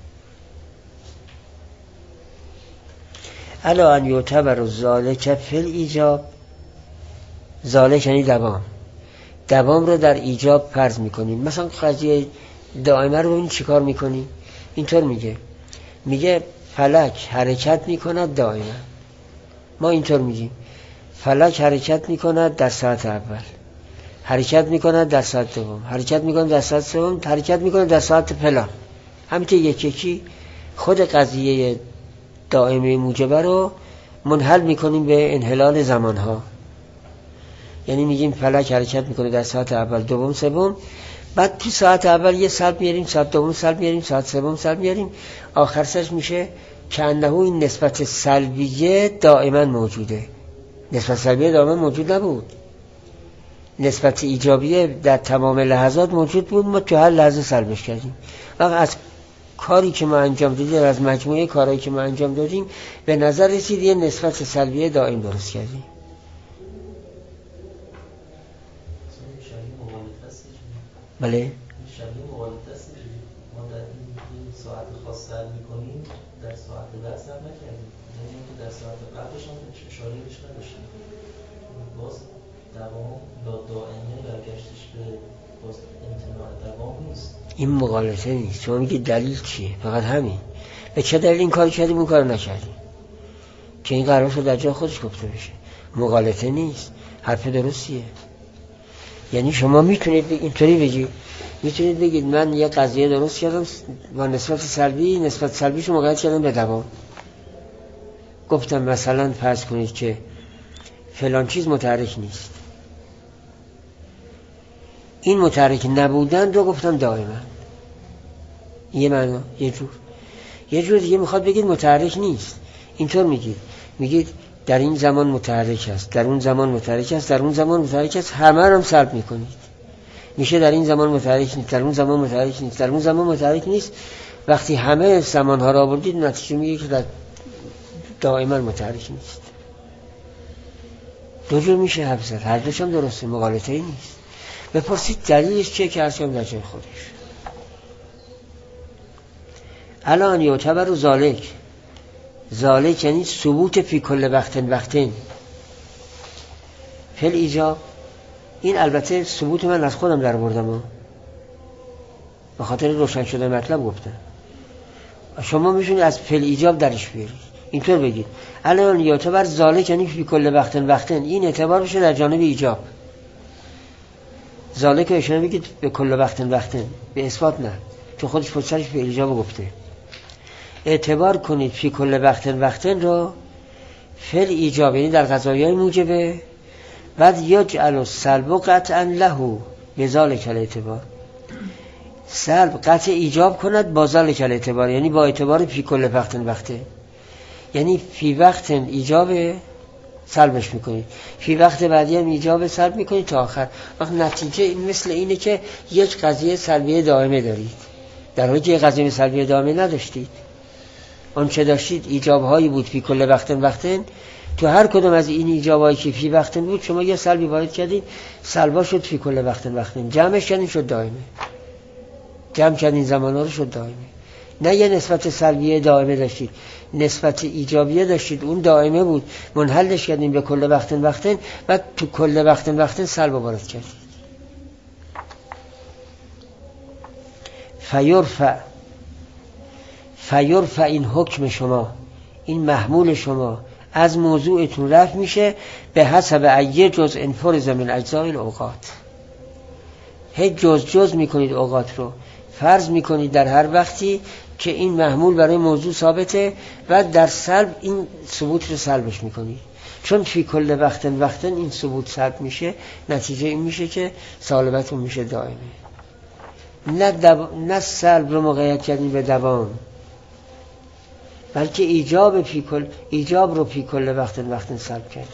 الا ان یعتبر ذالک فی الایجاب، ذالک یعنی دوام، دوام رو در ایجاب فرض میکنیم. مثلا قضیه دائمه رو ببین چیکار میکنی. اینطور میگه، میگه فلک حرکت میکند دائما. ما اینطور میگیم فلک حرکت میکند در ساعت اول، حرکت میکند در ساعت دوم، حرکت میکند در ساعت سوم، حرکت میکند در ساعت فلان. همینطور یکی یکی خود قضیه دائمه موجبه رو منحل میکنیم به انحلال زمانها. یعنی میگیم فلک حرکت میکنه در ساعت اول، دوم، سوم، بعد تو ساعت اول یه سلب میاریم، ساعت دوم سلب میاریم، ساعت سوم سلب میاریم، آخر سرش میشه که انه این نسبت سلبیه دائما موجوده. نسبت سلبیه دائما موجود نبود، نسبت ایجابیه در تمام لحظات موجود بود، ما تو هر لحظه سلبش کردیم. وقت از کاری که ما انجام دادیم، از مجموعه کارهایی که ما انجام دادیم، به نظر رسید یه نسبت سلبیه دائم درست کردیم. بله؟ شبیه مغالطه است. ما در این ساعت خاص سلب میکنیم، در ساعت بعد سلب نکردیم، یعنی که در ساعت قبلش هم اشاره بهش نداشتیم. باز دوام لا دائمه برگشتش به باز امتناع دوام نیست. این مغالطه نیست. شما میگی دلیل چیه؟ فقط همین. به چه دلیل این کار کردیم اون کار نکردیم که این قرار شد در جای خودش گفته بشه. مغالطه نیست، حرف درستیه. یعنی شما میتونید اینطوری بگید، میتونید بگید من یه قضیه درست کردم با نسبت سلبی، نسبت سلبیشو مقایسه کردم به دوام. گفتم مثلا فرض کنید که فلان چیز متحرک نیست، این متحرک نبودن رو گفتم دائما. یه معنا، یه جور. یه جور دیگه میخواد بگید متحرک نیست، اینطور میگید میگید در این زمان متحرک است، در اون زمان متحرک است، در اون زمان متحرک است، همه رو هم سلب میکنید. میشه در این زمان متحرک نیست، در اون زمان متحرک نیست، در اون زمان متحرک نیست. وقتی همه زمانها را آوردید نتیجه میگه که در دائما متحرک نیست. دو جور میشه حفظ، هر دوش هم درسته، مغالطه ای نیست. بپرسید دلیلش چیه که هرچی هم در جای خودش. الان یعتبر و ذالک، ذالک یعنی ثبوت فی کل وقتن وقتن فی الایجاب. این البته ثبوت من از خودم در بردم، به خاطر روشن شده مطلب گفتم. شما میشونید از فی الایجاب درش بیارید، اینطور بگید الان یعتبر ذالک یعنی فی کل وقتن وقتن، این اعتبار بشه در جانب ایجاب. ذالک رو شما بگید به کل وقتن وقتن، به اثبات نه، چون خودش پشترش به ایجاب گفته. اعتبار کنید فی کل وقتن وقتن رو فی الایجاب، یعنی در قضایای موجبه. بعد یجعل السلب قطعا له بذالک الاعتبار، سلب قطع ایجاب کند با ذالک الاعتبار، یعنی با اعتبار فی کل وقتن وقته. یعنی فی وقت ایجاب سلبش میکنید، فی وقت بعدی هم ایجاب سلب میکنید تا آخر. وقت نتیجه این مثل اینه که یک قضیه سلبیه دائمه دارید، در حالی که یک قضیه سلبیه دائمه نداشتید. اون چه داشتید ایجابهایی بود فی کل وقتن وقتن، تو هر کدوم از این ایجابایی که فی وقتن بود شما یه سلبی وارد کردید، سلبا شد فی کل وقتن وقتن، جمعش کردین شد دائمه، جمع کردین زمانها رو شد دائمه. نه یه نسبت سلبیه دائمه داشتید، نسبت ایجابیه داشتید، اون دائمه بود، منحلش کردین به کل وقتن وقتن، بعد تو کل وقتن وقتن سلب وارد کردید. فیرفع، فیرفع این حکم شما، این محمول شما از موضوعتون رفع میشه به حسب ای جزء انفرز من اجزاء الاوقات. هی جز جز میکنید اوقات رو، فرض میکنید در هر وقتی که این محمول برای موضوع ثابته، و در سلب این ثبوت رو سلبش میکنید. چون فی کل وقتن وقتن این ثبوت سلب میشه، نتیجه این میشه که سالبتون میشه دائمه. نه, دو... نه سلب رو مقید کردیم به دوام، بلکه ایجاب فی کل، ایجاب رو فی کل وقتن وقتن سلب کردید.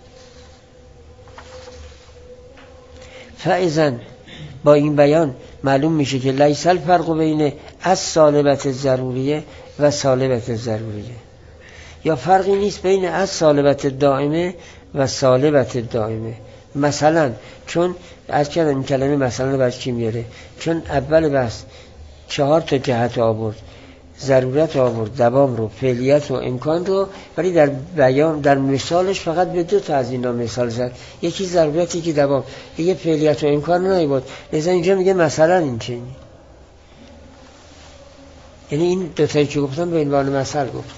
فاذن با این بیان معلوم میشه که لیس الفرق بین از سالبت ضروریه و سالبت ضروریه، یا فرقی نیست بین از سالبت دائمه و سالبت دائمه. مثلا چون از کردم این کلمه مثلا رو برش چی میاره، چون اول بحث چهار تا جهت آورد، ضرورت آورد، دوام رو، فعلیت و امکان رو، ولی در بیان در مثالش فقط به دو تا از اینا مثال زد، یکی ضرورتی که دوام، یه فعلیت و امکان رو نیورد. لذا اینجا میگه مثلا این چنین، یعنی این دو تایی که گفتم به عنوان مثال گفتم.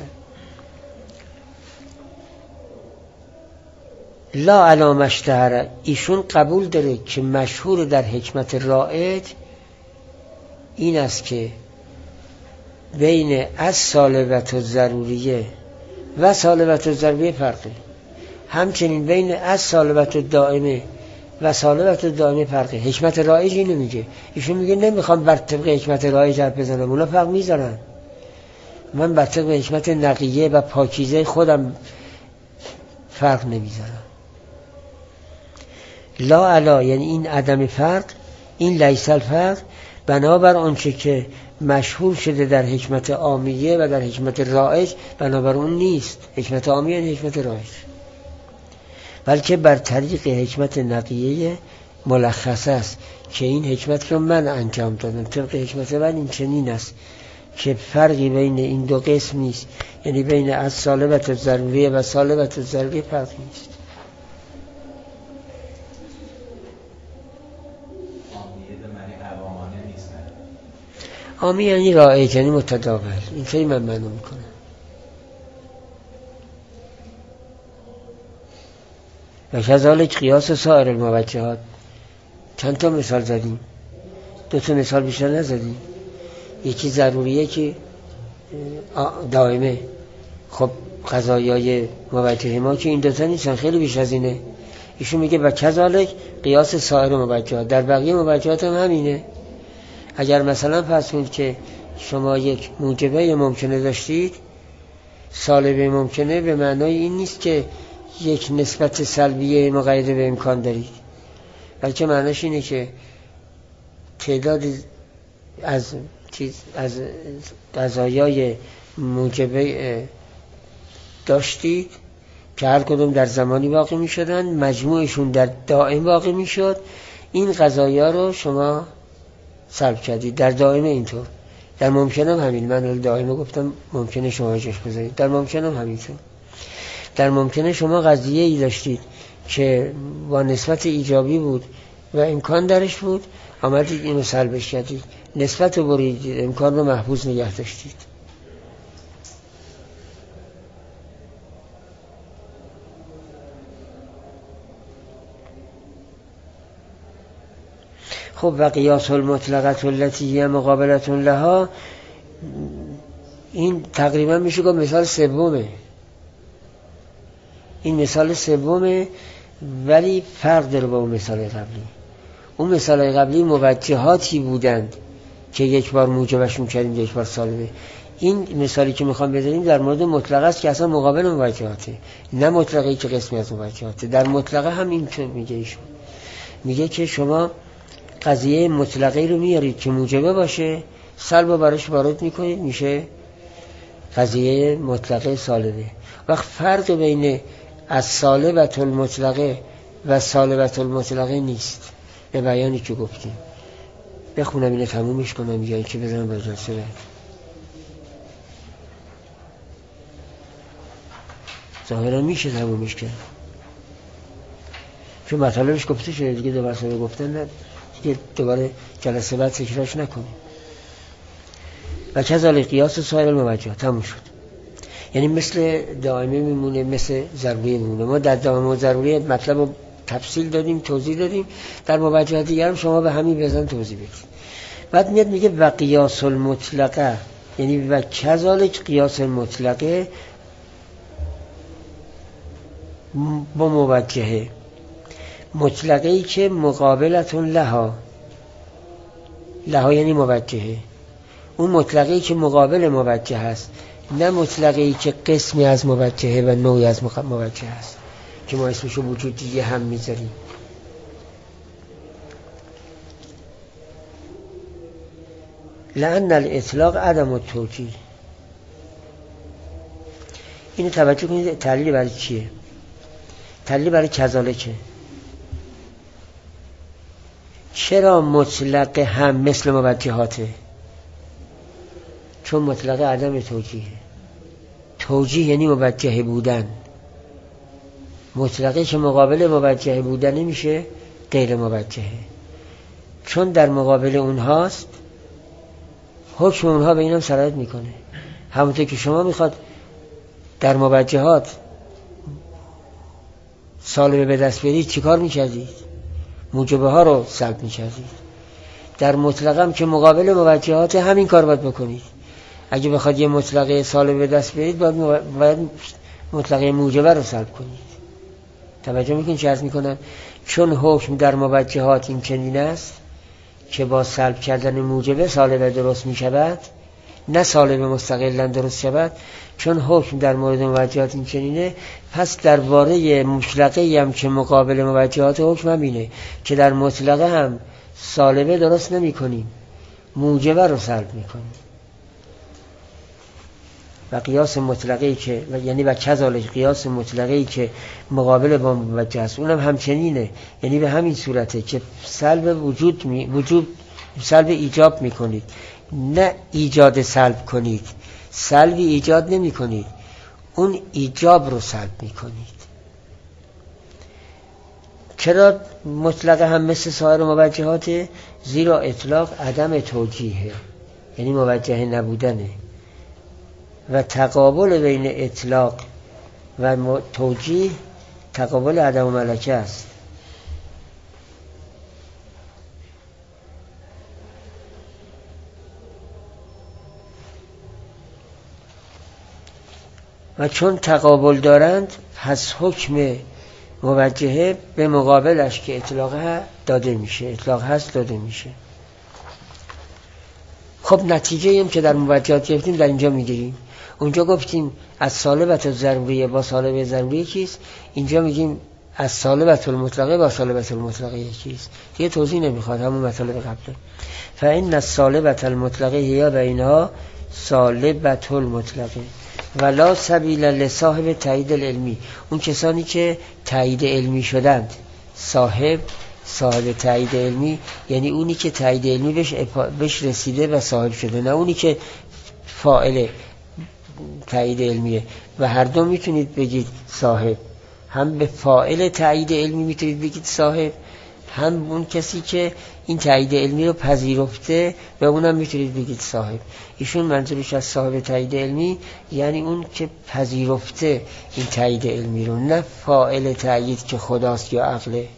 لا علام اشتهر، ایشون قبول داره که مشهور در حکمت رائج این است که بین از سالبت و ضروریه و سالبت و ضروریه فرقه، همچنین بین از سالبت و دائمه و سالبت و دائمه فرقه. حکمت رائج اینو میگه، ایشون میگه نمیخوام بر طبق حکمت رائج حرف بزنم، اونا فرق میذارن، من بر طبق حکمت نقیه و پاکیزه خودم فرق نمیذارم. لا علا یعنی این عدم فرق، این لیس الفرق، بنابر آنچه که مشهور شده در حکمت عامیه و در حکمت رائج، بنابر اون نیست. حکمت عامیه یعنی حکمت رائج، بلکه بر طریق حکمت نقیه ملخص است که این حکمت رو من انجام دادم، طبق حکمت من این چنین است که فرقی بین این دو قسم نیست، یعنی بین از سالبت ضروریه و سالبت ضروریه فرقی نیست. عامی یعنی رائج، یعنی متداول، این طوری من معنی میکنم. و کذالک قیاس سایر الموجهات، چند تا مثال زدیم، دو تا مثال بیشتر نزدیم. یکی ضروریه که دائمه، خب قضایای موجه ما که این دو تا نیستن، خیلی بیش از اینه. ایشون میگه و کذالک قیاس سایر موجهات، در بقیه موجهات هم همینه. اگر مثلا فرض کنید که شما یک موجبه ممکنه داشتید سالبه ممکنه به معنای این نیست که یک نسبت سلبیه مقید به امکان دارید، بلکه معناش اینه که تعداد از چیز از قضایای موجبه داشتید که هر کدوم در زمانی واقع می شدن، مجموعشون در دائم واقع می شد. این قضایا رو شما سلب کردید. در دائم اینطور، در ممکن هم همین. من دائمه گفتم ممکنه شما جاش بذارید، در ممکن هم همینطور. در ممکنه شما قضیه ای داشتید که با نسبت ایجابی بود و امکان درش بود، آمدید اینو سلبش کردید، نسبت رو برید، امکان رو محفوظ نگه داشتید. خب و قیاس المطلقه التي هي مقابله لها، این تقریبا میشه گفت مثال سومه. این مثال سومه ولی فرق داره با اون مثال قبلی. اون مثال قبلی موجهاتی بودند که یک بار موجبشون کردیم یک بار سالبه. این مثالی که میخوام بذاریم در مورد مطلقه است که اصلا مقابل موجهاته، نه مطلقه‌ای که قسمی از موجهاته. در مطلقه هم این چون میگه ایشون، میگه که شما قضیه مطلقه رو میارید که موجبه باشه، سلب براش وارد میکنید، میشه قضیه مطلقه سالبه. وقت فرق بین از سالبت المطلقه و سالبت المطلقه نیست، به بیانی که گفتیم. بخونم اینه تمومش کنم یا که بزنم با جلسه بعد. ظاهرا میشه تمومش کرد چون مطالبش گفته شده دیگه، دوباره ساله گفتن نه دیگه، دوباره جلسه بعد تکرارش نکنیم. و کذالک قیاس سایر الموجهات تموم شد. یعنی مثل دائمه میمونه، مثل ضروریه میمونه. ما در دائمه و ضروریه مطلب رو تفصیل دادیم، توضیح دادیم. در موجهات دیگر هم شما به همین بزن توضیح بدید. بعد میاد میگه و قیاس المطلقه، یعنی و کذالک قیاس المطلقه با موجهه، مطلقه ای که مقابلتون لها، لها یعنی موجهه، اون مطلقه ای که مقابل موجه هست، نه مطلقه ای که قسمی از موجهه و نوعی از موجه هست که ما اسمشو وجود دیگه هم میذاریم. لأن الاطلاق عدم التوجیه. اینو توجه کنید، تعلیل برای چیه؟ تعلیل برای کذالکه. چرا مطلق هم مثل موجهاته؟ چون مطلق عدم توجیه. توجیه یعنی موجه بودن. مطلقه که مقابل موجه بودن نمیشه غیر موجهه، چون در مقابل اونهاست، حکم اونها به اینم سرایت میکنه. همونطور که شما میخواد در موجهات سالبه به دست برید، چی کار میکردید؟ موجبه ها رو سلب میکردید. در مطلقه هم که مقابل موجهات همین کار باید بکنید. اگه بخواد یه مطلقه سالبه به دست برید، باید, مو... باید مطلقه موجبه رو سلب کنید. توجه میکنید چه عرض میکنم؟ چون حکم در موجهات این چنین است که با سلب کردن موجبه سالبه درست میشود، نه سالبه مستقلا درست شود. چون حکم در مورد موجهات این چنینه، پس درباره مطلقه هم که مقابل موجهات حکم هم اینه که در مطلقه هم سالبه درست نمی کنیم، موجبه رو سلب می کنیم. و قیاس مطلقه‌ای که یعنی و کذالک قیاس مطلقه‌ای که مقابل با موجه است، اونم همچنینه. یعنی به همین صورته که سلب وجود می وجود سلب ایجاب می کنید، نه ایجاد سلب کنید. سلبی ایجاد نمی کنید، اون ایجاب رو سلب می کنید. چرا مطلقه هم مثل سایر موجهاته؟ زیرا اطلاق عدم توجیه، یعنی موجه نبودنه، و تقابل بین اطلاق و توجیه تقابل عدم و ملکه است. و چون تقابل دارند، پس حکم موجهه به مقابلش که اطلاق داده میشه، اطلاق هست داده میشه. خب نتیجه ایم که در موجهات گرفتیم در اینجا میگیریم. اونجا گفتیم از سالبت الضروریه با سالب ضروری چیست، اینجا میگیم از سالبت المطلقه با سالبت المطلقه چیست. دیگه توضیح نمیخواد، همون مطالب قبله. فإن السالبت المطلقه هي بینها سالبت المطلقه ولا سبیل لصاحب تایید العلمی. اون کسانی که تایید علمی شدند، صاحب صاحب تایید علمی یعنی اونی که تایید علمی بهش, بهش رسیده و صاحب شده، نه اونی که فاعل تایید علمیه. و هر دو میتونید بگید صاحب، هم به فاعل تایید علمی میتونید بگید صاحب، هم اون کسی که این تایید علمی رو پذیرفته به اونم میتونید بگید صاحب. ایشون منظورش از صاحب تایید علمی یعنی اون که پذیرفته این تایید علمی رو، نه فاعل تایید که خداست یا عقله.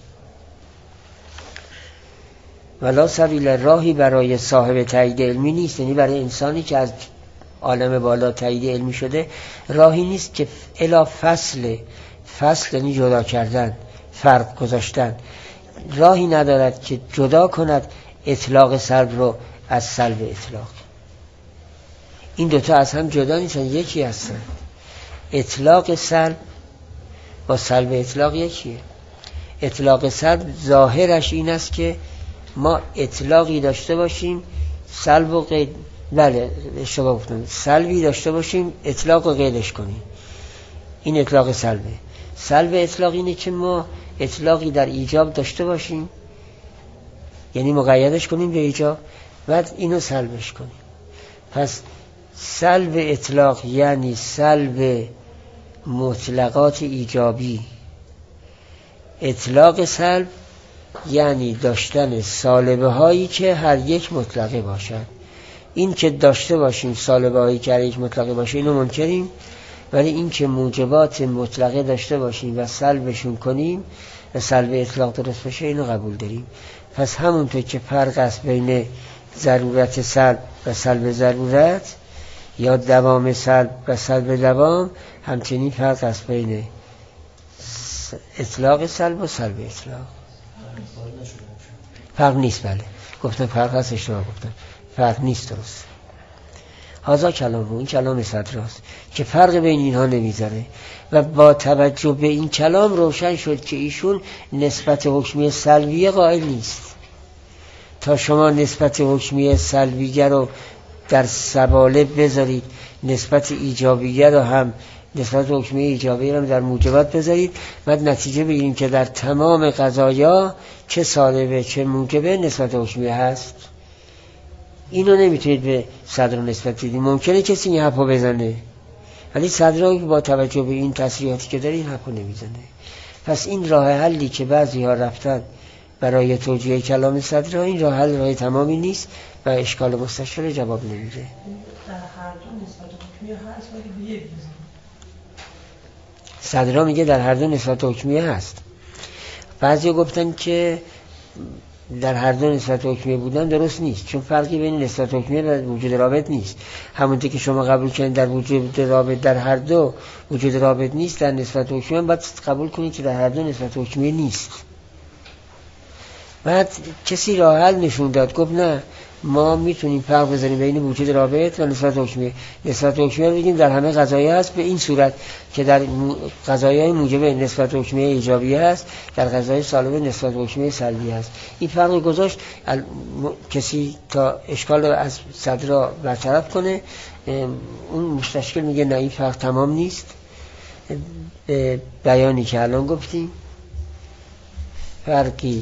ولا سبیل راهی برای صاحب تایید علمی نیست، یعنی برای انسانی که از عالم بالا تایید علمی شده راهی نیست که الا فصل فصل یعنی جدا کردن، فرق گذاشتن، راهی ندارد که جدا کند اطلاق سلب رو از سلب اطلاق. این دوتا از هم جدا نیستن، یکی هستن. اطلاق سلب با سلب اطلاق یکیه. اطلاق سلب ظاهرش این است که ما اطلاقی داشته باشیم سلب و قید، بله اشتباه گفتم، سلبی داشته باشیم اطلاق و قیدش کنیم، این اطلاق سلبه. سلب اطلاق اینه که ما اطلاقی در ایجاب داشته باشیم یعنی مقیدش کنیم به ایجاب، بعد اینو سلبش کنیم. پس سلب اطلاق یعنی سلب مطلقات ایجابی، اطلاق سلب یعنی داشتن سالبه هایی که هر یک مطلقه باشد. این که داشته باشیم سالبه هایی که هر یک مطلقه باشه اینو منکریم، ولی این که موجبات مطلقه داشته باشیم و سلبشون کنیم و سلب اطلاق درست بشه اینو قبول داریم. پس همونطور که فرق است بین ضرورت سلب و سلب ضرورت یا دوام سلب و سلب دوام، همچنین فرق است بین اطلاق سلب و سلب اطلاق. فرق نیست، بله گفتم فرق هست، اشتباه گفتم، فرق نیست، درست. هازا کلامه، این کلام صدراست که فرق بین اینها نمیذاره و با توجه به این کلام روشن شد که ایشون نسبت حکمی سلبیه قائل نیست. تا شما نسبت حکمی سلبیه رو در سبالب بذارید، نسبت ایجابیه رو هم نسبت حکمی ایجابی رو در موجبات بذارید، بعد نتیجه بگیریم که در تمام قضایا چه سالبه چه موجبه نسبت حکمی هست. اینو نمیتونید به صدر نسبت بدید. ممکنه کسی این حرفو بزنه ولی صدر با توجه به این تصریحاتی که داره این حرفو نمیزنه. پس این راه حلی که بعضی ها رفتن برای توجیه کلام صدر، این راه حل راه تمامی نیست و اشکال مستشکل جواب نمیده. در هر دو نسبت حکمیه هست ولی به یک بزنید. صدرها میگه در هر دو نسبت حکمیه هست. بعضی گفتن که در هر دو نسبت حکمیه بودن درست نیست، چون فرقی بین نسبت حکمیه و وجود رابط نیست. همونطور که شما قبول کنید در وجود رابط در هر دو وجود رابط نیست، در نسبت حکمیه باید قبول کنید که در هر دو نسبت حکمیه نیست. بعد کسی راه حل نشون داد، گفت نه ما میتونیم فرق بزنیم بین وجود رابط و نسبت حکمیه. نسبت حکمیه بگیم در همه قضایا هست به این صورت که در قضایای موجب نسبت حکمیه ایجابی هست، در قضای سالبه نسبت حکمیه سلبی هست. این فرق گذاشت ال... کسی تا اشکال رو از صدر برطرف کنه. اون مستشکل میگه نه این فرق تمام نیست. به بیانی که الان گفتیم فرقی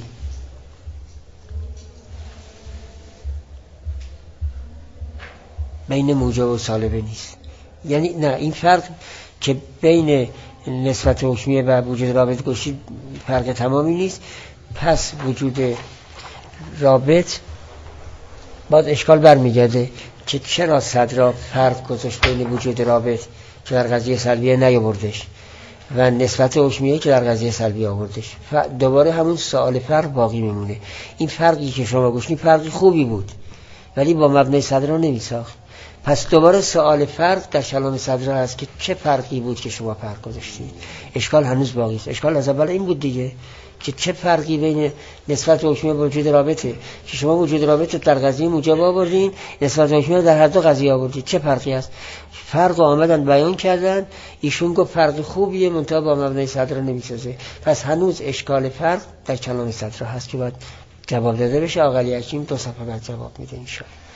بین موجب و سالبه نیست. یعنی نه این فرق که بین نسبت حکمیه و وجود رابط گوشید فرق تمامی نیست. پس وجود رابط باز اشکال برمیگرده که چرا صدرا فرق گذاشت بین وجود رابط که در قضیه سلبیه نیاوردش و نسبت حکمیه که در قضیه سلبیه آوردش. دوباره همون سوال فرق باقی میمونه. این فرقی که شما گوشید فرقی خوبی بود ولی با مبنای صدرا نمیساخت. پس دوباره سوال فرق در کلام صدر هست که چه فرقی بود که شما فرق گذاشتید. اشکال هنوز باقی است. اشکال از اول این بود دیگه که چه فرقی بین نسبت حکمیه و وجود رابطه، که شما وجود رابطه در قضیه موجب آوردین، نسبت حکمیه در هر دو قضیه آوردین، چه فرقی است؟ فرق آمدن بیان کردن، ایشون گفت فرق خوبیه منتها با مبنای صدر نمیسازه. پس هنوز اشکال فرق در کلام صدر هست که باید جواب داده بشه. آقا علی حکیم دو صفحه بعد جواب میده انشاءالله.